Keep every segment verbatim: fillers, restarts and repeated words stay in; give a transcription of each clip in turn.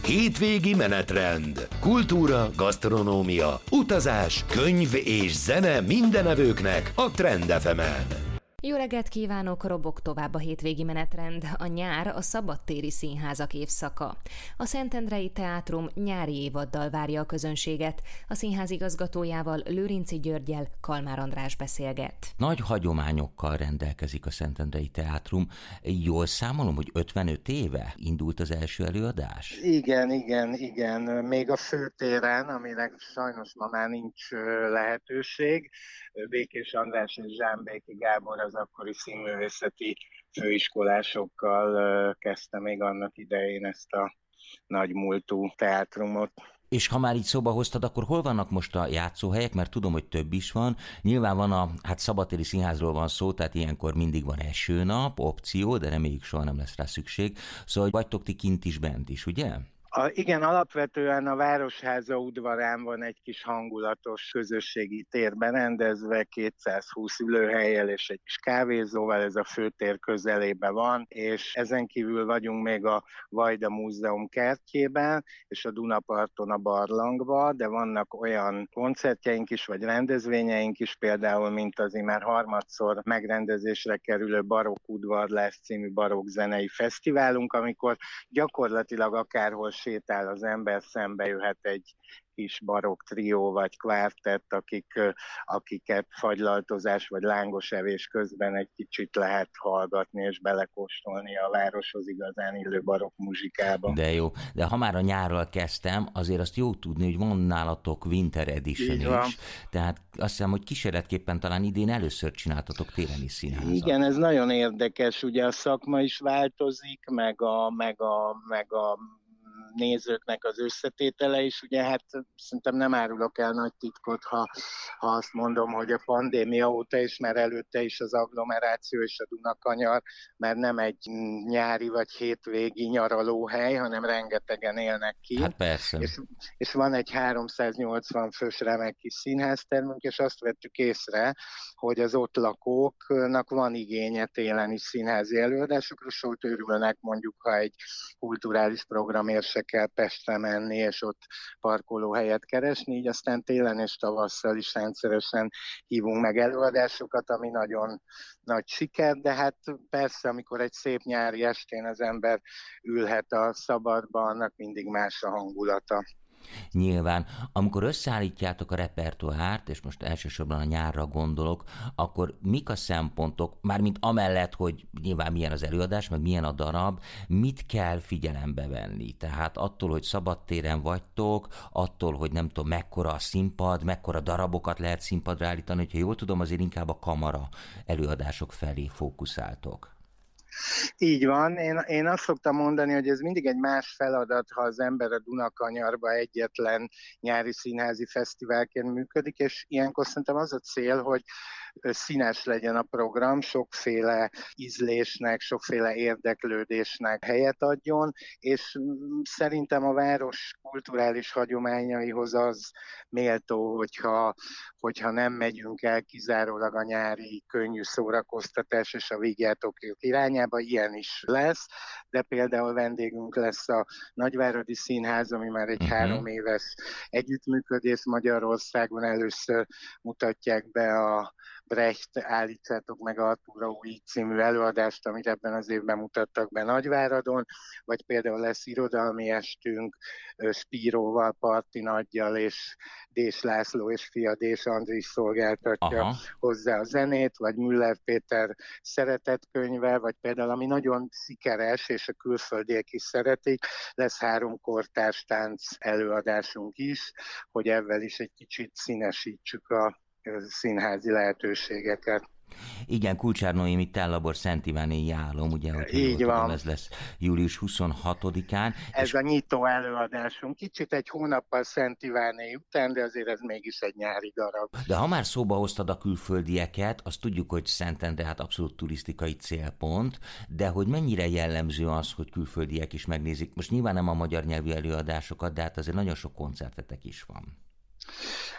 Hétvégi menetrend. Kultúra, gasztronómia, utazás, könyv és zene mindenevőknek a Trend ef emen. Jó reggelt kívánok, robog tovább a hétvégi menetrend. A nyár a szabadtéri színházak évszaka. A Szentendrei Teátrum nyári évaddal várja a közönséget. A színház igazgatójával, Lőrinczi Györggyel Kalmár András beszélget. Nagy hagyományokkal rendelkezik a Szentendrei Teátrum. Jól számolom, hogy ötvenöt éve indult az első előadás? Igen, igen, igen. Még a főtéren, aminek sajnos ma már nincs lehetőség. Békés András és Zsámbéki Gábor az akkori színművészeti főiskolásokkal kezdte még annak idején ezt a nagymúltú teátrumot. És ha már így szóba hoztad, akkor hol vannak most a játszóhelyek? Mert tudom, hogy több is van. Nyilván van a, hát szabadtéri színházról van szó, tehát ilyenkor mindig van esőnap, opció, de reméljük soha nem lesz rá szükség. Szóval vagytok ti kint is, bent is, ugye? A, igen, alapvetően a Városháza udvarán van egy kis hangulatos közösségi tér berendezve, kétszázhúsz ülőhellyel és egy kis kávézóval, ez a főtér közelében van, és ezen kívül vagyunk még a Vajda Múzeum kertjében, és a Dunaparton a barlangban, de vannak olyan koncertjeink is, vagy rendezvényeink is, például, mint az immár harmadszor megrendezésre kerülő Barokk Udvarlás című barokk zenei fesztiválunk, amikor gyakorlatilag akárhol sétál az ember, szembe jöhet egy kis barokk trió vagy kvártett, akik, akiket fagylaltozás vagy lángos evés közben egy kicsit lehet hallgatni és belekóstolni a városhoz igazán illő barokk muzsikába. De jó, de ha már a nyárral kezdtem, azért azt jó tudni, hogy van nálatok Winter Edition is, tehát azt hiszem, hogy kísérletképpen talán idén először csináltatok télen is színházat. Igen, ez nagyon érdekes, ugye a szakma is változik, meg a, meg a, meg a nézőknek az összetétele is, ugye hát szerintem nem árulok el nagy titkot, ha, ha azt mondom, hogy a pandémia óta is, mert előtte is az agglomeráció és a Dunakanyar, mert nem egy nyári vagy hétvégi nyaralóhely, hanem rengetegen élnek ki. Hát persze. És, és van egy háromszáznyolcvan fős remek kis színháztermünk, és azt vettük észre, hogy az ott lakóknak van igénye télen is színházi előadásokra, sőt örülnek mondjuk, ha egy kulturális programért se kell Pestre menni, és ott parkolóhelyet keresni, így aztán télen és tavasszal is rendszeresen hívunk meg előadásokat, ami nagyon nagy siker, de hát persze, amikor egy szép nyári estén az ember ülhet a szabadba, annak mindig más a hangulata. Nyilván, amikor összeállítjátok a repertoárt, és most elsősorban a nyárra gondolok, akkor mik a szempontok, mármint amellett, hogy nyilván milyen az előadás, meg milyen a darab, mit kell figyelembe venni? Tehát attól, hogy szabadtéren vagytok, attól, hogy nem tudom, mekkora a színpad, mekkora darabokat lehet színpadra állítani, hogyha jól tudom, azért inkább a kamara előadások felé fókuszáltok. Így van. Én, én azt szoktam mondani, hogy ez mindig egy más feladat, ha az ember a Dunakanyarba egyetlen nyári színházi fesztiválként működik, és ilyenkor szerintem az a cél, hogy színes legyen a program, sokféle ízlésnek, sokféle érdeklődésnek helyet adjon, és szerintem a város kulturális hagyományaihoz az méltó, hogyha, hogyha nem megyünk el kizárólag a nyári könnyű szórakoztatás és a vígjátékok irányába, ilyen is lesz, de például vendégünk lesz a Nagyváradi Színház, ami már egy uh-huh. három éves együttműködés Magyarországon, először mutatják be a Brecht Állítsátok meg Artúra új című előadást, amit ebben az évben mutattak be Nagyváradon, vagy például lesz irodalmi estünk Spíróval, Parti Nagyjal és Dés László és fia Dés Andris szolgáltatja Aha. hozzá a zenét, vagy Müller Péter szeretetkönyve, vagy például ami nagyon sikeres, és a külföldiek is szeretik, lesz három kortárs tánc előadásunk is, hogy ezzel is egy kicsit színesítsük a színházi lehetőségeket. Igen, Kulcsár Noémi Tellabor Szent Iváné Jálom, ugye, hogy így van. Tudom, ez lesz július huszonhatodikán. Ez és... a nyitó előadásunk. Kicsit egy hónappal Szent Iváné után, de azért ez mégis egy nyári darab. De ha már szóba hoztad a külföldieket, azt tudjuk, hogy Szentendre hát abszolút turisztikai célpont, de hogy mennyire jellemző az, hogy külföldiek is megnézik. Most nyilván nem a magyar nyelvű előadásokat, de hát azért nagyon sok koncertetek is van.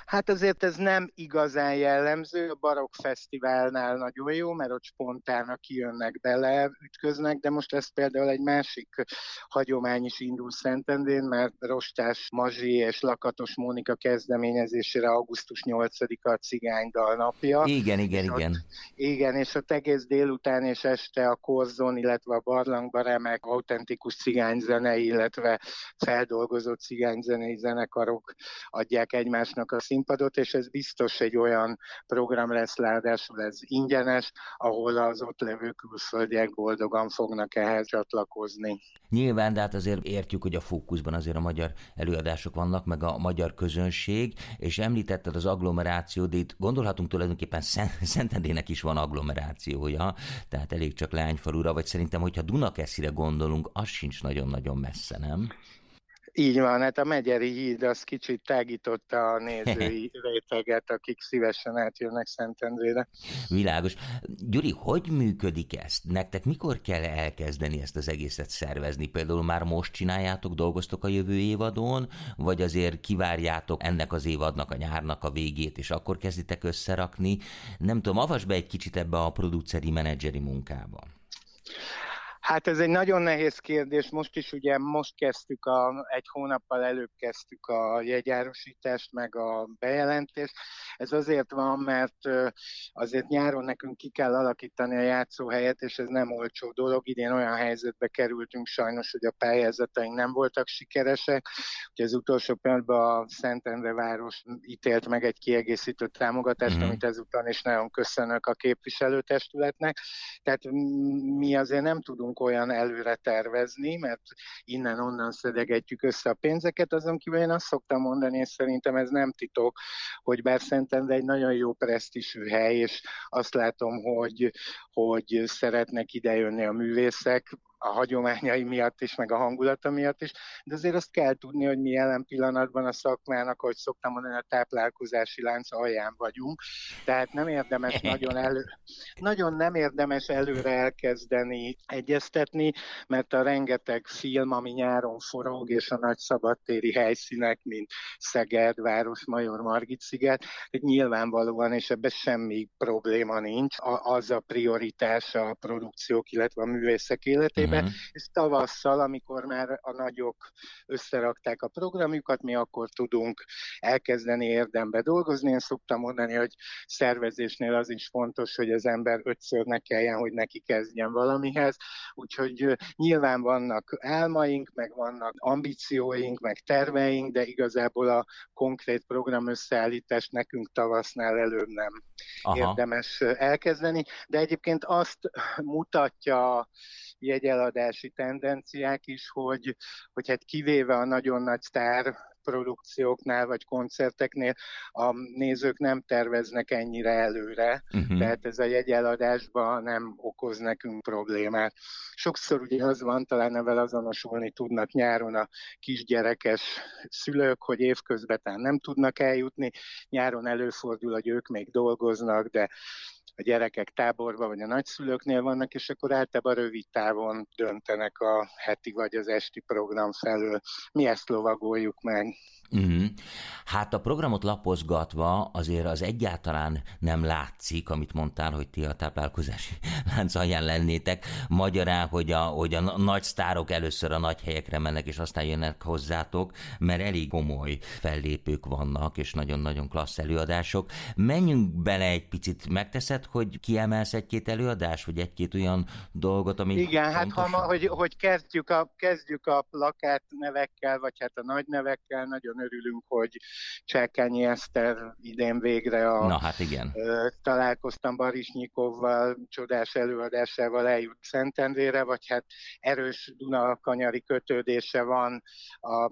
Hát azért ez nem igazán jellemző, a Barokk Fesztiválnál nagyon jó, mert ott spontának kijönnek bele, ütköznek, de most ez például egy másik hagyomány is indul Szentendrén, mert Rostás Mazsi és Lakatos Mónika kezdeményezésére augusztus nyolcadika a cigánydal napja. Igen, igen, és igen. Ott, igen, és ott egész délután és este a Korzon, illetve a barlangban remek autentikus cigányzene, illetve feldolgozott cigányzenei zenekarok adják egymásnak a színpadot, és ez biztos egy olyan program lesz, ráadásul ez ingyenes, ahol az ott levő külföldiek boldogan fognak ehhez csatlakozni. Nyilván, de hát azért értjük, hogy a fókuszban azért a magyar előadások vannak, meg a magyar közönség, és említetted az agglomerációt, de itt gondolhatunk tulajdonképpen Szentendrének is van agglomerációja, tehát elég csak Leányfalura, vagy szerintem, hogyha Dunakeszire gondolunk, az sincs nagyon-nagyon messze, nem? Így van, hát a Megyeri híd az kicsit tágította a nézői réteget, akik szívesen átjönnek Szentendrére. Világos. Gyuri, hogy működik ezt? Nektek mikor kell elkezdeni ezt az egészet szervezni? Például már most csináljátok, dolgoztok a jövő évadon, vagy azért kivárjátok ennek az évadnak, a nyárnak a végét, és akkor kezditek összerakni? Nem tudom, avasd be egy kicsit ebbe a produceri, menedzseri munkába. Hát ez egy nagyon nehéz kérdés, most is ugye most kezdtük, a, egy hónappal előbb kezdtük a jegyárusítást, meg a bejelentést. Ez azért van, mert azért nyáron nekünk ki kell alakítani a játszóhelyet, és ez nem olcsó dolog. Idén olyan helyzetbe kerültünk sajnos, hogy a pályázataink nem voltak sikeresek. Ugye az utolsó pillanatban a Szentendre város ítélt meg egy kiegészítő támogatást, mm-hmm. amit ezután is nagyon köszönök a képviselőtestületnek. Tehát mi azért nem tudunk olyan előre tervezni, mert innen-onnan szedegetjük össze a pénzeket, azon kívül én azt szoktam mondani, és szerintem ez nem titok, hogy bár Szentendre egy nagyon jó presztízsű hely, és azt látom, hogy, hogy szeretnek idejönni a művészek, a hagyományai miatt is, meg a hangulata miatt is, de azért azt kell tudni, hogy mi jelen pillanatban a szakmának, ahogy szoktam mondani, a táplálkozási lánc alján vagyunk, tehát nem érdemes nagyon elő, nagyon nem érdemes előre elkezdeni egyeztetni, mert a rengeteg film, ami nyáron forog, és a nagy szabadtéri helyszínek, mint Szeged, Városmajor, Margit-sziget, nyilvánvalóan, és ebben semmi probléma nincs, az a prioritás a produkciók, illetve a művészek életében. Uh-huh. És tavasszal, amikor már a nagyok összerakták a programjukat, mi akkor tudunk elkezdeni érdembe dolgozni. Én szoktam mondani, hogy szervezésnél az is fontos, hogy az ember ötször ne kelljen, hogy neki kezdjen valamihez. Úgyhogy nyilván vannak álmaink, meg vannak ambícióink, meg terveink, de igazából a konkrét program összeállítást nekünk tavasznál előbb nem Aha. érdemes elkezdeni. De egyébként azt mutatja jegyeladási tendenciák is, hogy, hogy hát kivéve a nagyon nagy sztár produkcióknál vagy koncerteknél a nézők nem terveznek ennyire előre, uh-huh. tehát ez a jegyeladásban nem okoz nekünk problémát. Sokszor ugye az van, talán ezzel azonosulni tudnak nyáron a kisgyerekes szülők, hogy évközben nem tudnak eljutni, nyáron előfordul, hogy ők még dolgoznak, de a gyerekek táborban vagy a nagyszülőknél vannak, és akkor általában rövid távon döntenek a heti vagy az esti program felől. Mi ezt lovagoljuk meg. Uh-huh. Hát a programot lapozgatva azért az egyáltalán nem látszik, amit mondtál, hogy ti a táplálkozási lánc alján lennétek. Magyarán, hogy a, hogy a nagy sztárok először a nagy helyekre mennek, és aztán jönnek hozzátok, mert elég komoly fellépők vannak, és nagyon-nagyon klassz előadások. Menjünk bele egy picit, megteszed, hogy kiemelsz egy-két előadás, vagy egy-két olyan dolgot, ami Igen, fontos? hát ha, hogy, hogy kezdjük, a, kezdjük a plakát nevekkel, vagy hát a nagy nevekkel, nagyon örülünk, hogy Csákányi Eszter idén végre a, Na, hát igen. Ö, találkoztam Barisnyikovval, csodás előadásával eljut Szentendrére, vagy hát erős Dunakanyari kötődése van a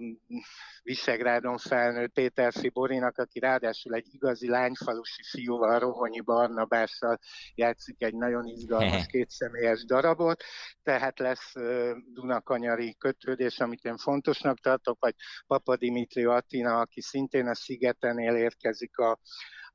Visegrádon felnőtt Péterfi Borinak, aki ráadásul egy igazi lányfalusi fiúval, Rohonyi Barnabással játszik egy nagyon izgalmas kétszemélyes darabot, tehát lesz uh, Dunakanyari kötődés, amit én fontosnak tartok, vagy Papa Dimitrió Attina, aki szintén a Szigetenél érkezik a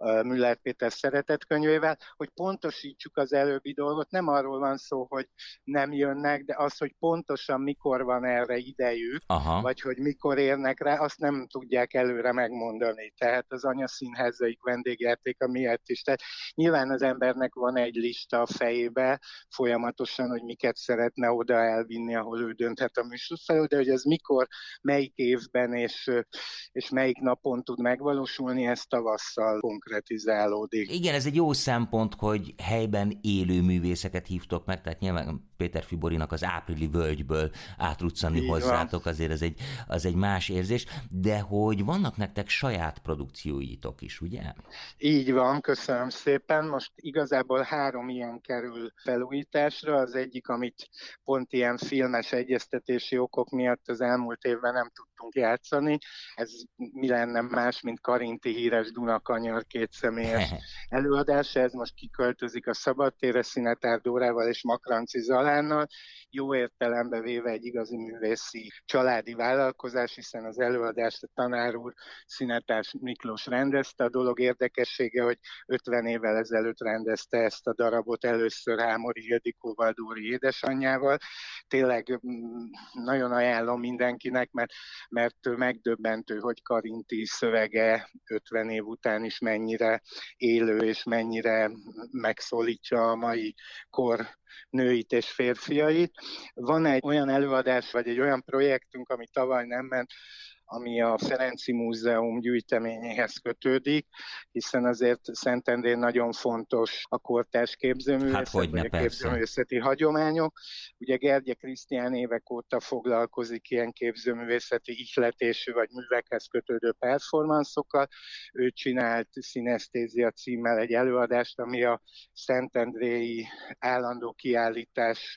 Müller Péter szeretetkönyvével, hogy pontosítsuk az előbbi dolgot. Nem arról van szó, hogy nem jönnek, de az, hogy pontosan mikor van erre idejük, Aha. vagy hogy mikor érnek rá, azt nem tudják előre megmondani. Tehát az anyaszínházaik vendégjátéka miatt is. Tehát nyilván az embernek van egy lista a fejébe folyamatosan, hogy miket szeretne oda elvinni, ahol ő dönthet a műsor felől, de hogy ez mikor, melyik évben és, és melyik napon tud megvalósulni, ez tavasszal konkretizálódik. Igen, ez egy jó szempont, hogy helyben élő művészeket hívtok meg, tehát nyilván Péter Fiborinak az Áprili völgyből átruccanni hozzátok, azért ez egy, az egy más érzés, de hogy vannak nektek saját produkcióitok is, ugye? Így van, köszönöm szépen. Most igazából három ilyen kerül felújításra. Az egyik, amit pont ilyen filmes egyeztetési okok miatt az elmúlt évben nem tudtunk játszani. Ez mi lenne más, mint Karinti híres Dunakanyar kétszemélyes előadása. Ez most kiköltözik a Szabadtérre Szinetár Dórával és Makranci Zalánnal. Jó értelembe véve egy igazi művészi családi vállalkozás, hiszen az előadást a tanár úr, Szinetár Miklós rendezte. A dolog érdekessége, hogy ötven évvel ezelőtt rendezte ezt a darabot először Hámori Ildikóval, Dóri édesanyjával. Tényleg nagyon ajánlom mindenkinek, mert, mert megdöbbentő, hogy Karinti szövege ötven év után is mennyire élő és mennyire megszólítja a mai kor nőit és férfiait. Van egy olyan előadás, vagy egy olyan projektünk, ami tavaly nem ment, ami a Ferenczy Múzeum gyűjteményéhez kötődik, hiszen azért Szentendrén nagyon fontos a kortárs képzőművészet, hát, hogyne, vagy a képzőművészeti hagyományok. Ugye Gergye Krisztián évek óta foglalkozik ilyen képzőművészeti ihletésű vagy művekhez kötődő performanszokkal. Ő csinált Szinesztézia címmel egy előadást, ami a szentendréi állandó kiállítás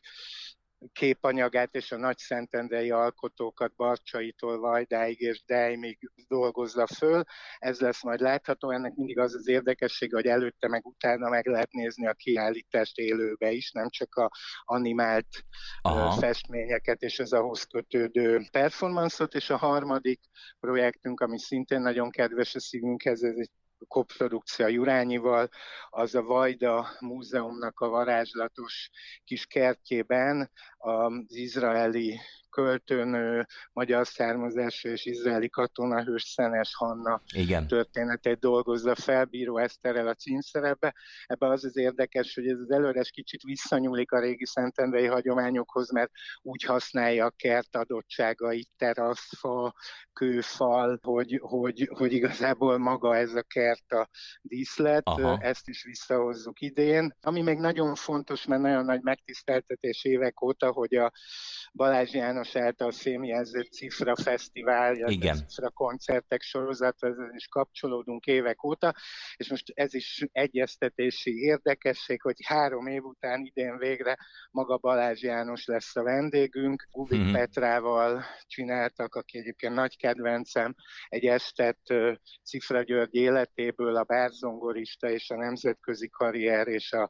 képanyagát és a nagy szentendrei alkotókat Barcsaitól Vajdáig és Dejmig dolgozza föl. Ez lesz majd látható, ennek mindig az az érdekessége, hogy előtte meg utána meg lehet nézni a kiállítást élőbe is, nem csak a animált Aha. festményeket és az ahhoz kötődő performanszot, és a harmadik projektünk, ami szintén nagyon kedves a szívünkhez, ez egy koprodukció Jurányival, az a Vajda Múzeumnak a varázslatos kis kertjében az izraeli költőnő, magyar származású és izraeli katonahős Szenes Hanna Igen. történetét dolgozza fel Bíró Eszterrel a címszerepbe. Ebben az az érdekes, hogy ez az előadás kicsit visszanyúlik a régi szentendrei hagyományokhoz, mert úgy használja a kert adottságait, teraszfa, kőfal, hogy, hogy, hogy igazából maga ez a kert a díszlet, Aha. ezt is visszahozzuk idén. Ami még nagyon fontos, mert nagyon nagy megtiszteltetés évek óta, hogy a Balázs János által fémjelzett Cifra Fesztivál, a Cifra koncertek sorozathoz is kapcsolódunk évek óta, és most ez is egyeztetési érdekesség, hogy három év után idén végre maga Balázs János lesz a vendégünk. Gubik mm-hmm. Petrával csináltak, aki egyébként nagy kedvencem, egy estet Cifra György életéből, a bárzongorista és a nemzetközi karrier és a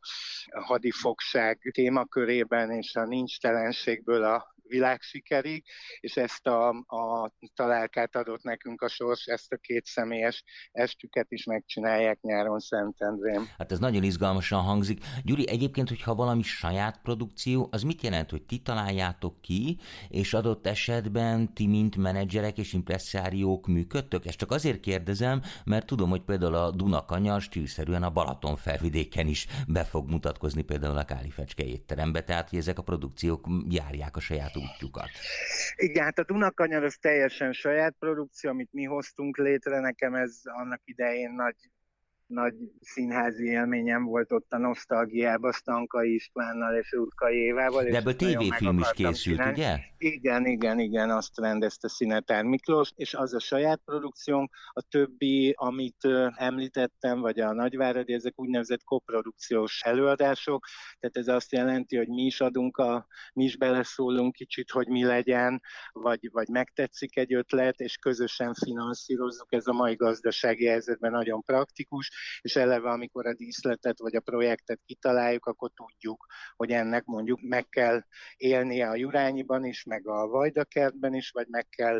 hadifogság témakörében és a nincstelenségből a világsikerig, és ezt a, a találkát adott nekünk a sors, ezt a két személyes estüket is megcsinálják nyáron Szentendrén. Hát ez nagyon izgalmasan hangzik. Gyuri, egyébként, hogyha valami saját produkció, az mit jelent, hogy ti találjátok ki, és adott esetben ti, mint menedzserek és impresszáriók működtök? Ezt csak azért kérdezem, mert tudom, hogy például a Dunakanyar stílszerűen a Balaton felvidéken is be fog mutatkozni például a Káli Fecske étterembe, tehát hogy ezek a produkciók járják a saját útjukat. Igen, hát a Dunakanyar az teljesen saját produkció, amit mi hoztunk létre, nekem ez annak idején nagy, nagy színházi élményem volt ott a Nosztalgiában, Stankai Istvánnal és Rutkai Évával. De ebből tévéfilm is készült, csinálni. Ugye? Igen, igen, igen, azt rendezte Szinetár Miklós, és az a saját produkciónk, a többi, amit említettem, vagy a Nagyváradi, ezek úgynevezett koprodukciós előadások, tehát ez azt jelenti, hogy mi is adunk, a, mi is beleszólunk kicsit, hogy mi legyen, vagy, vagy megtetszik egy ötlet, és közösen finanszírozzuk, ez a mai gazdasági helyzetben nagyon praktikus, és eleve amikor a díszletet vagy a projektet kitaláljuk, akkor tudjuk, hogy ennek mondjuk meg kell élnie a Jurányiban is, meg a Vajdakertben is, vagy meg kell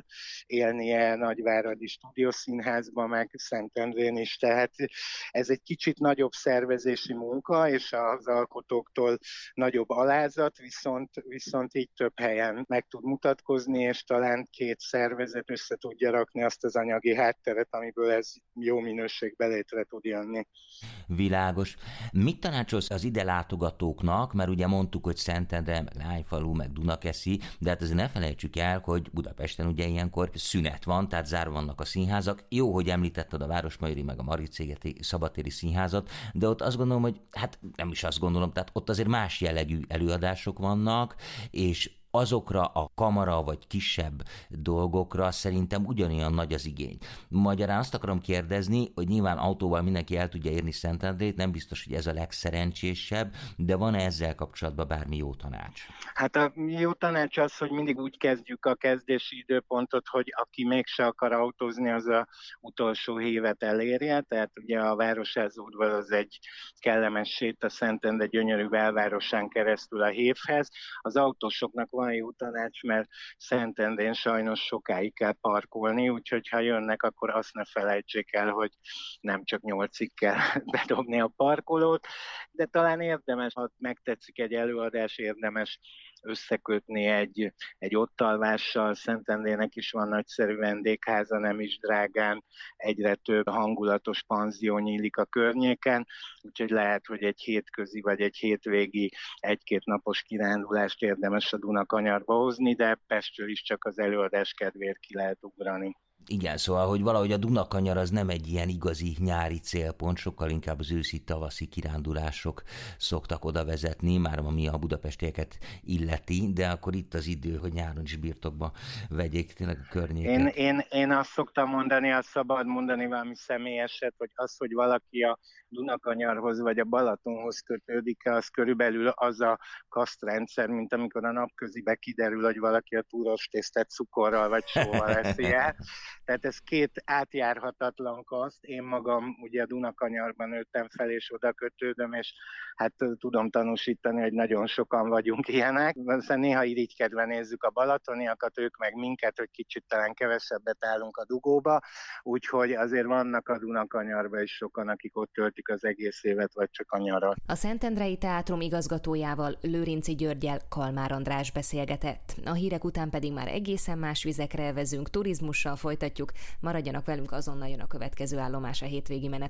élnie Nagyváradi Stúdiószínházban, meg Szentendrén is, tehát ez egy kicsit nagyobb szervezési munka, és az alkotóktól nagyobb alázat, viszont, viszont így több helyen meg tud mutatkozni, és talán két szervezet össze tudja rakni azt az anyagi hátteret, amiből ez jó minőségbe létre tud jönni. Világos. Mit tanácsolsz az ide látogatóknak, mert ugye mondtuk, hogy Szentendre, meg Lányfalu, meg Dunakeszi, de hát azért ne felejtsük el, hogy Budapesten ugye ilyenkor szünet van, tehát zárva vannak a színházak. Jó, hogy említetted a Városmajori, meg a Margit-szigeti szabadtéri színházat, de ott azt gondolom, hogy hát nem is azt gondolom, tehát ott azért más jellegű előadások vannak, és azokra a kamara vagy kisebb dolgokra szerintem ugyanolyan nagy az igény. Magyarán azt akarom kérdezni, hogy nyilván autóval mindenki el tudja érni Szentendrét, nem biztos, hogy ez a legszerencsésebb, de van-e ezzel kapcsolatban bármi jó tanács? Hát a jó tanács az, hogy mindig úgy kezdjük a kezdési időpontot, hogy aki mégse akar autózni, az a utolsó hévet elérje, tehát ugye a Városháza udvar az egy kellemes sét a Szentendre gyönyörű belvárosán keresztül a hévhez. Az autósoknak van jó tanács, mert Szentendrén sajnos sokáig kell parkolni, úgyhogy ha jönnek, akkor azt ne felejtsék el, hogy nem csak nyolcig kell bedobni a parkolót, de talán érdemes, ha megtetszik egy előadás, érdemes összekötni egy, egy ottalvással. Szentendrének is van nagyszerű vendégháza, nem is drágán, egyre több hangulatos panzió nyílik a környéken, úgyhogy lehet, hogy egy hétközi vagy egy hétvégi egy-két napos kirándulást érdemes a Dunakanyarba hozni, de Pestről is csak az előadás kedvéért ki lehet ugrani. Igen, szóval, hogy valahogy a Dunakanyar az nem egy ilyen igazi nyári célpont, sokkal inkább az őszi-tavaszi kirándulások szoktak oda vezetni, már ami a budapestieket illeti, de akkor itt az idő, hogy nyáron is birtokba vegyék tényleg a környéket. Én, én, én azt szoktam mondani, azt szabad mondani valami személyeset, hogy az, hogy valaki a Dunakanyarhoz vagy a Balatonhoz kötődik, az körülbelül az a kasztrendszer, mint amikor a napközibe kiderül, hogy valaki a túros tésztát cukorral vagy sóval eszi el. Tehát ez két átjárhatatlan kaszt. Én magam ugye a Dunakanyarban nőttem fel, és oda kötődöm, és hát tudom tanúsítani, hogy nagyon sokan vagyunk ilyenek. Aztán néha irigykedve nézzük a balatoniakat, ők meg minket, hogy kicsit talán kevesebbet állunk a dugóba, úgyhogy azért vannak a Dunakanyarban is sokan, akik ott töltik az egész évet, vagy csak a nyarat. A Szentendrei Teátrum igazgatójával, Lőrinci Györggyel Kalmár András beszélgetett. A hírek után pedig már egészen más vizekre elvezünk, turizmussal folytatjuk. Maradjanak velünk, azonnal jön a következő állomás a hétvégi menet.